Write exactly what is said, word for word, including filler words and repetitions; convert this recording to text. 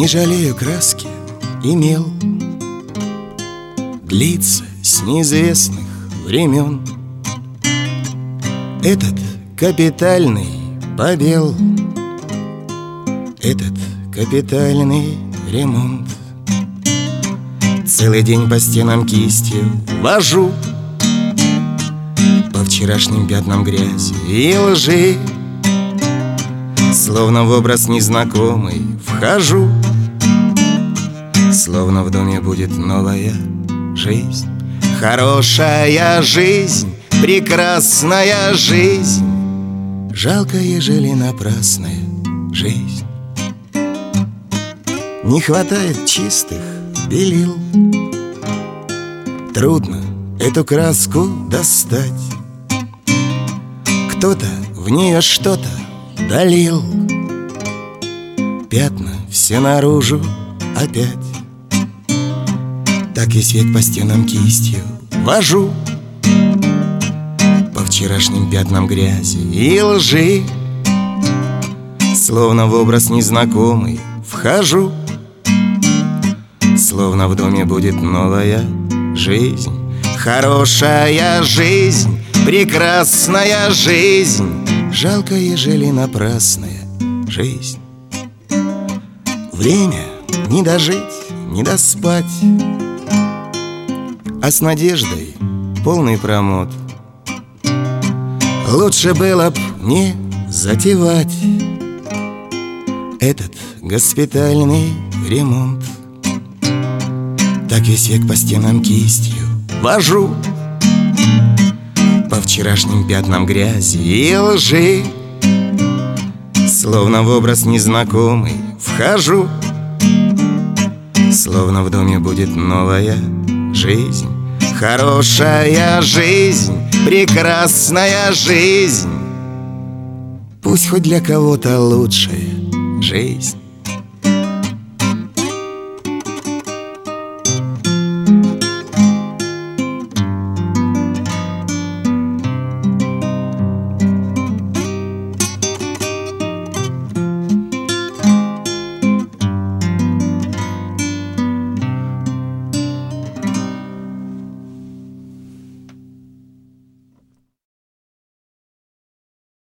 Не жалею краски и мел, длится с неизвестных времен. Этот капитальный побел, этот капитальный ремонт. Целый день по стенам кистью вожу, по вчерашним пятнам грязи и лжи. Словно в образ незнакомый вхожу, словно в доме будет новая жизнь. Хорошая жизнь, прекрасная жизнь, жалко, ежели напрасная жизнь. Не хватает чистых белил, трудно эту краску достать. Кто-то в нее что-то долил, пятна все наружу опять. Так весь век по стенам кистью вожу, по вчерашним пятнам грязи и лжи. Словно в образ незнакомый вхожу, словно в доме будет новая жизнь. Хорошая жизнь, прекрасная жизнь, жалко, ежели напрасная жизнь. Время не дожить, не доспать, а с надеждой полный промот. Лучше было б не затевать этот госпитальный ремонт. Так весь век по стенам кистью вожу, по вчерашним пятнам грязи и лжи. Словно в образ незнакомый вхожу, словно в доме будет новая жизнь. Хорошая жизнь, прекрасная жизнь, пусть хоть для кого-то лучшая жизнь.